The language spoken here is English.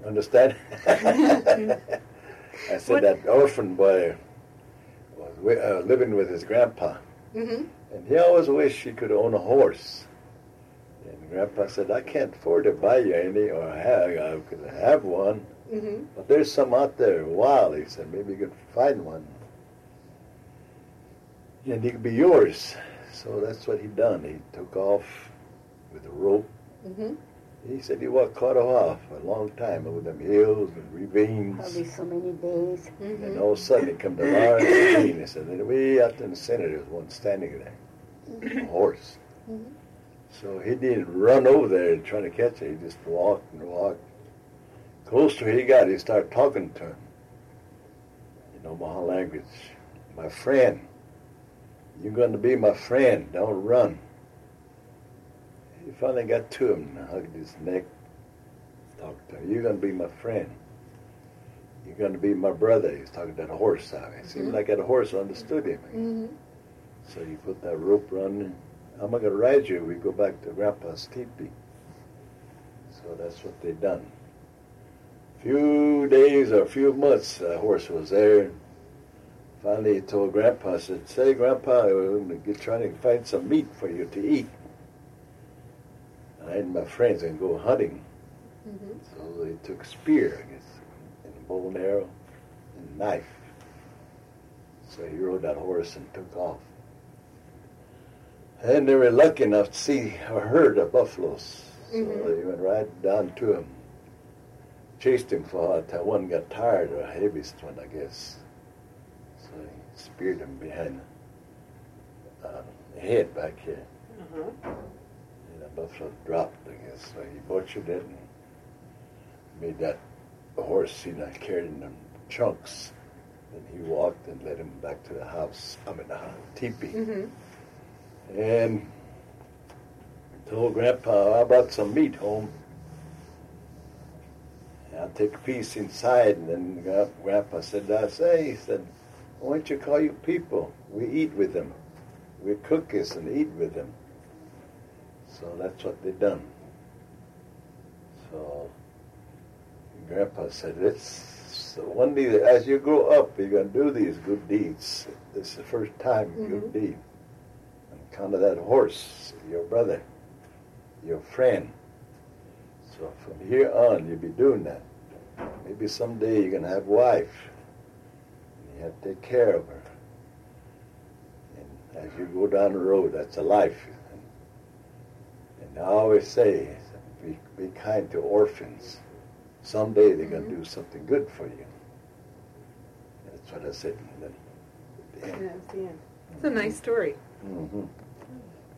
Understand? I said that orphan boy was living with his grandpa. Mm-hmm. And he always wished he could own a horse. And Grandpa said, I can't afford to buy you any or have one. Mm-hmm. But there's some out there wild. He said, maybe you could find one. And he could be yours. So that's what he done. He took off with a rope. Mm-hmm. He said he walked quite a while for a long time over them hills and ravines. Probably so many days. Mm-hmm. And all of a sudden he come to a large ravine. He said, way out in the center there was one standing there, a horse. Mm-hmm. So he didn't run over there and try to catch it. He just walked and walked. Close to where he got, he started talking to him. In Omaha language. My friend, you're going to be my friend. Don't run. He finally got to him and hugged his neck. Talked to him. You're going to be my friend. You're going to be my brother. He was talking to that horse. It seemed like that horse understood him. Mm-hmm. So he put that rope running. I'm going to ride you. We go back to Grandpa's teepee. So that's what they done. Few days or a few months, the horse was there. Finally, he told Grandpa, I said, say, Grandpa, I'm trying to find some meat for you to eat. I and my friends and go hunting. Mm-hmm. So they took a spear, I guess, and a bow and arrow, and a knife. So he rode that horse and took off. And they were lucky enough to see a herd of buffaloes. So they went right down to him. Chased him for a while till one got tired, or the heaviest one, I guess. So he speared him behind the head back here. Uh-huh. And the buffalo dropped, I guess. So he butchered it and made that horse, carried in them chunks. Then he walked and led him back to the house, the teepee. Mm-hmm. And told Grandpa, I brought some meat home. I'll take a piece inside. And then Grandpa said, he said, why don't you call your people? We eat with them. We cook this and eat with them. So that's what they done. So Grandpa said, so one day as you grow up, you're going to do these good deeds. This is the first time good deed. On account of that horse, your brother, your friend. So from here on, you'll be doing that. Maybe someday you're going to have a wife. And you have to take care of her. And as you go down the road, that's a life. And I always say, be kind to orphans. Someday they're going to do something good for you. That's what I said. And then, Yeah, that's the end. It's a nice story. Mm-hmm.